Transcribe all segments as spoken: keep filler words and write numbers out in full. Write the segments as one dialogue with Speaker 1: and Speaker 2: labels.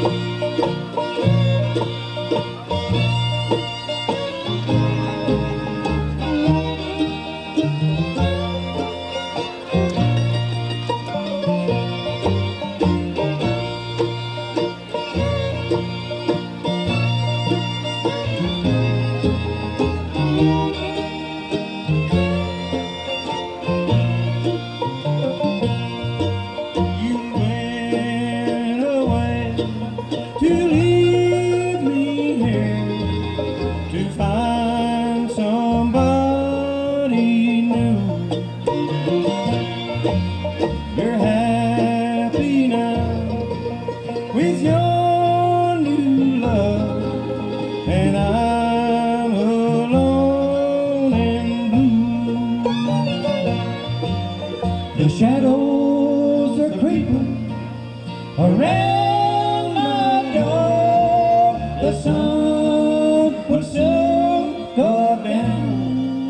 Speaker 1: The shadows are creeping around my door. The sun will soon go down.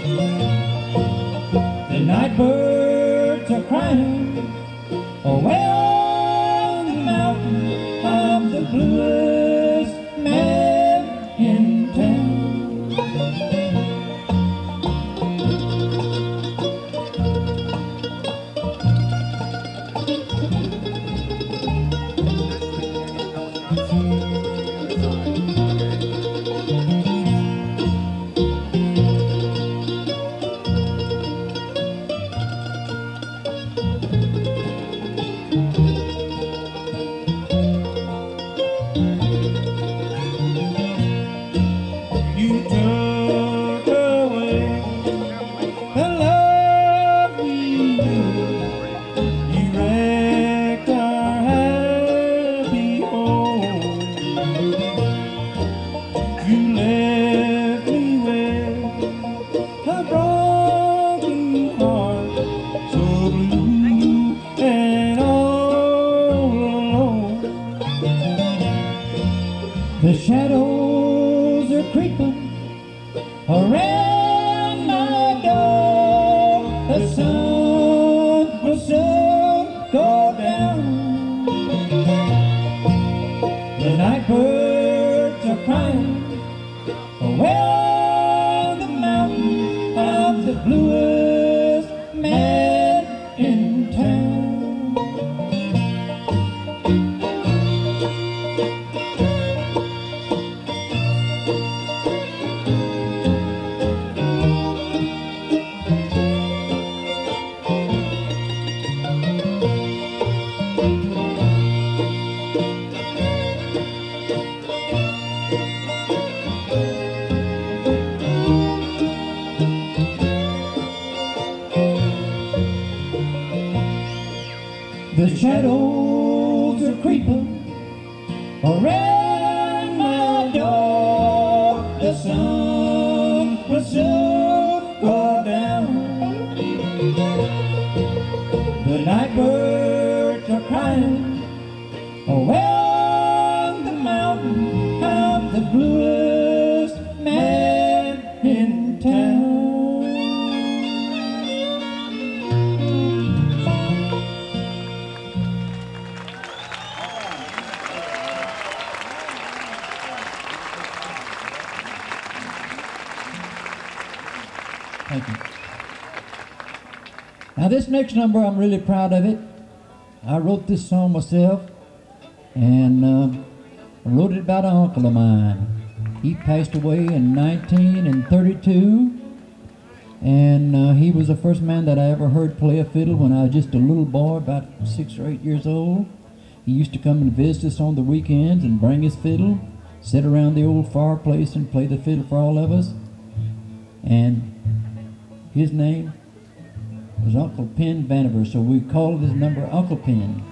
Speaker 1: The night birds are crying away on the mountain of the bluest man in town. You took away the love we knew. You wrecked our happy home. You left me with a broken heart, so blue and all alone. The shadows are creeping around my door. The sun will soon go down. The night birds are crying away on the mountain of the bluest man in town. The shadows are creeping around my door. The sun will soon go down. The night birds are crying away on the mountain of the bluest man in town. Thank you. Now this next number, I'm really proud of it. I wrote this song myself, and uh, I wrote it about an uncle of mine. He passed away in nineteen thirty-two, and uh, he was the first man that I ever heard play a fiddle when I was just a little boy, about six or eight years old. He used to come and visit us on the weekends and bring his fiddle, sit around the old fireplace and play the fiddle for all of us. And his name was Uncle Penn Vanover, so we called his number Uncle Penn.